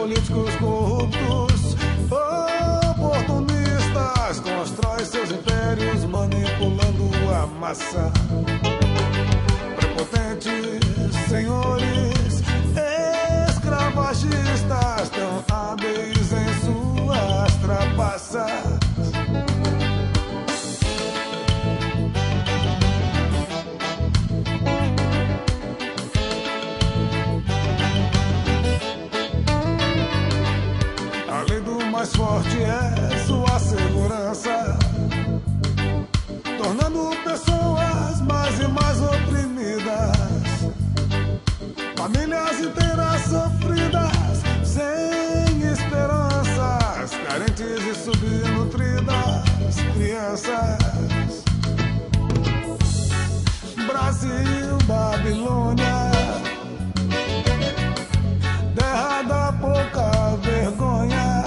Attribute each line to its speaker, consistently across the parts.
Speaker 1: políticos corruptos, oportunistas, constrói seus impérios manipulando a massa. Prepotentes senhores escravagistas, tão hábeis em suas trapaças. Mais forte é sua segurança, tornando pessoas mais e mais oprimidas, famílias inteiras sofridas, sem esperanças, carentes e subnutridas, crianças. Brasil, Babilônia, terra da pouca vergonha.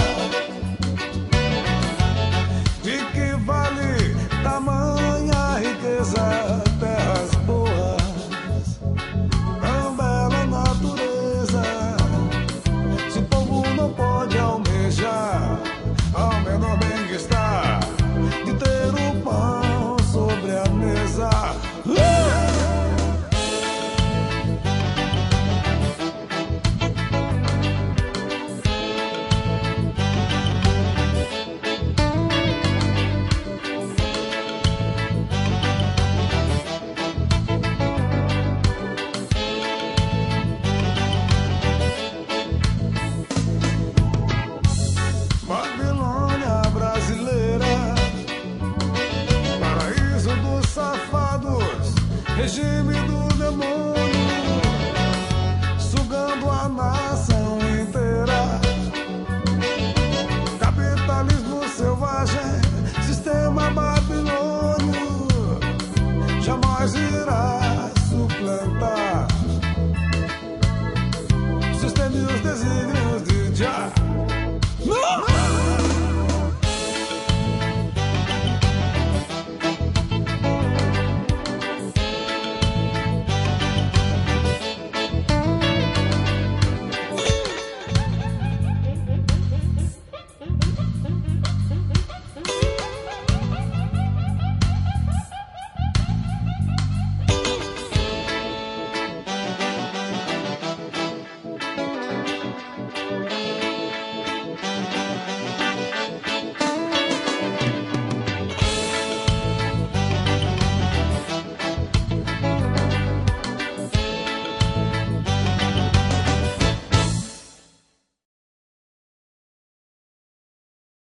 Speaker 1: Tamanha riqueza, terras boas, tão bela natureza. Se o povo não pode almejar ao menor bem-estar de ter o pão sobre a mesa. Regime do demônio.